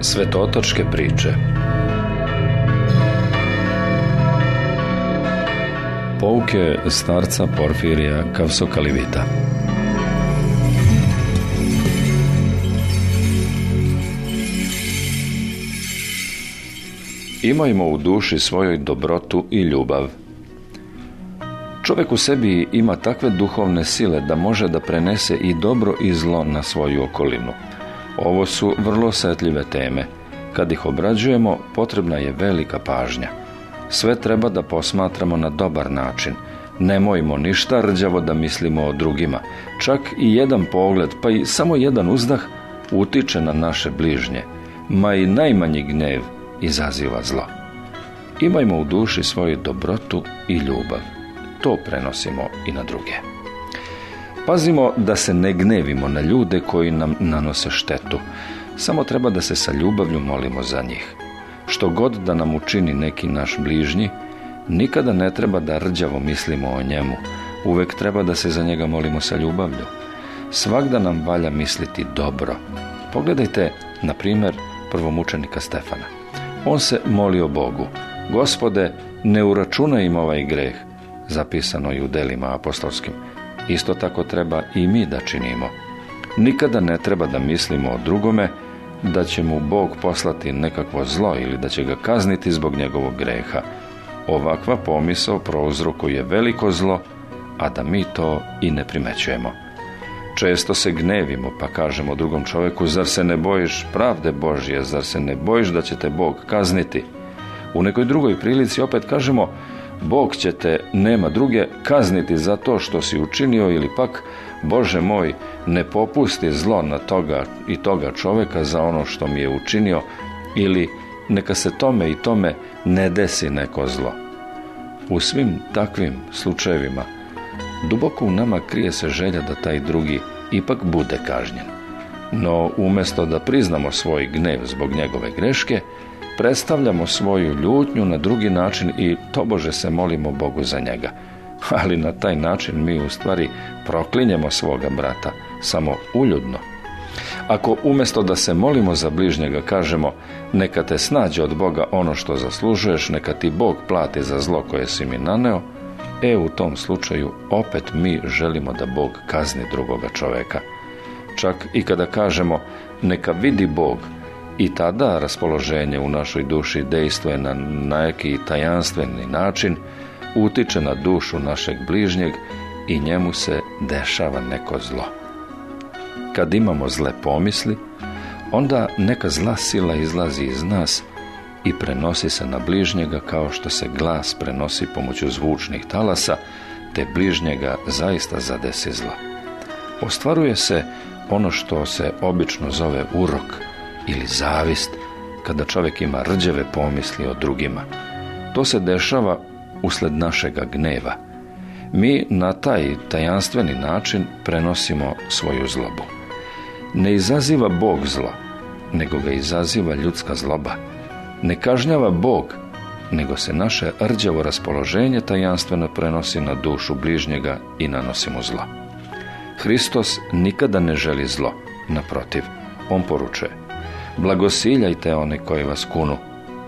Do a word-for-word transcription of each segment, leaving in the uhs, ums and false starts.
Svetotočke priče. Pouke starca Porfirija Kavsokalivita. Imajmo u duši svojoj dobrotu i ljubav. Čovjek u sebi ima takve duhovne sile da može da prenese i dobro i zlo na svoju okolinu. Ovo su vrlo osjetljive teme. Kad ih obrađujemo, potrebna je velika pažnja. Sve treba da posmatramo na dobar način. Nemojmo ništa rđavo da mislimo o drugima. Čak i jedan pogled, pa i samo jedan uzdah utiče na naše bližnje. Ma i najmanji gnev izaziva zlo. Imajmo u duši svoju dobrotu i ljubav. To prenosimo i na druge. Pazimo da se ne gnevimo na ljude koji nam nanose štetu. Samo treba da se sa ljubavlju molimo za njih. Što god da nam učini neki naš bližnji, nikada ne treba da rđavo mislimo o njemu. Uvek treba da se za njega molimo sa ljubavlju. Svagda nam valja misliti dobro. Pogledajte, na primjer, prvomučenika Stefana. On se molio Bogu: Gospode, ne uračunaj im ovaj greh. Zapisano je u delima apostolskim. Isto tako treba i mi da činimo. Nikada ne treba da mislimo o drugome da će mu Bog poslati nekakvo zlo ili da će ga kazniti zbog njegovog greha. Ovakva pomisao prouzrokuje veliko zlo, a da mi to i ne primećujemo. Često se gnevimo pa kažemo drugom čovjeku: zar se ne bojiš pravde Božje, zar se ne bojiš da će te Bog kazniti? U nekoj drugoj prilici opet kažemo: Bog će te, nema druge, kazniti za to što si učinio, ili pak: Bože moj, ne popusti zlo na toga i toga čovjeka za ono što mi je učinio, ili neka se tome i tome ne desi neko zlo. U svim takvim slučajevima duboko u nama krije se želja da taj drugi ipak bude kažnjen. No umjesto da priznamo svoj gnev zbog njegove greške, predstavljamo svoju ljutnju na drugi način i tobože se molimo Bogu za njega. Ali na taj način mi u stvari proklinjemo svoga brata, samo uljudno. Ako umjesto da se molimo za bližnjega kažemo: neka te snađe od Boga ono što zaslužuješ, neka ti Bog plati za zlo koje si mi naneo, e u tom slučaju opet mi želimo da Bog kazni drugoga čoveka. Čak i kada kažemo: neka vidi Bog, i tada raspoloženje u našoj duši dejstvuje na neki tajanstveni način, utiče na dušu našeg bližnjeg i njemu se dešava neko zlo. Kad imamo zle pomisli, onda neka zla sila izlazi iz nas i prenosi se na bližnjega kao što se glas prenosi pomoću zvučnih talasa, te bližnjega zaista zadesi zlo. Ostvaruje se ono što se obično zove urok ili zavist, kada čovjek ima rđave pomisli o drugima. To se dešava usled našega gneva. Mi na taj tajanstveni način prenosimo svoju zlobu. Ne izaziva Bog zlo, nego ga izaziva ljudska zloba. Ne kažnjava Bog, nego se naše rđavo raspoloženje tajanstveno prenosi na dušu bližnjega i nanosi mu zlo. Hristos nikada ne želi zlo, naprotiv, on poručuje: blagosiljajte one koji vas kunu.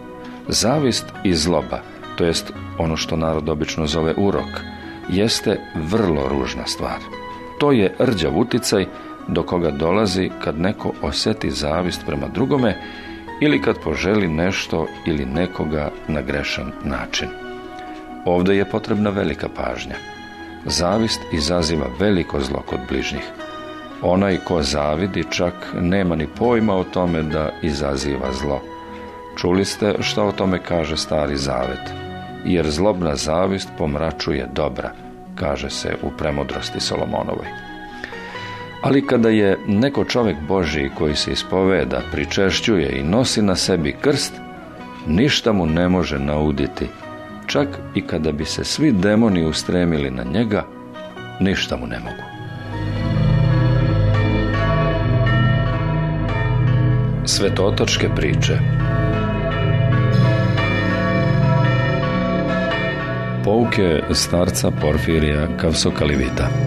Zavist i zloba, to jest ono što narod obično zove urok, jeste vrlo ružna stvar. To je rđav uticaj do koga dolazi kad neko osjeti zavist prema drugome ili kad poželi nešto ili nekoga na grešan način. Ovdje je potrebna velika pažnja. Zavist izaziva veliko zlo kod bližnjih. Onaj ko zavidi čak nema ni pojma o tome da izaziva zlo. Čuli ste šta o tome kaže Stari Zavet: jer zlobna zavist pomračuje dobra, kaže se u Premudrosti Solomonovoj. Ali kada je neko čovjek Božji koji se ispoveda, pričešćuje i nosi na sebi krst, ništa mu ne može nauditi. Čak i kada bi se svi demoni ustremili na njega, ništa mu ne mogu. Svetotočke priče. Pouke starca Porfirija Kavsokalivita.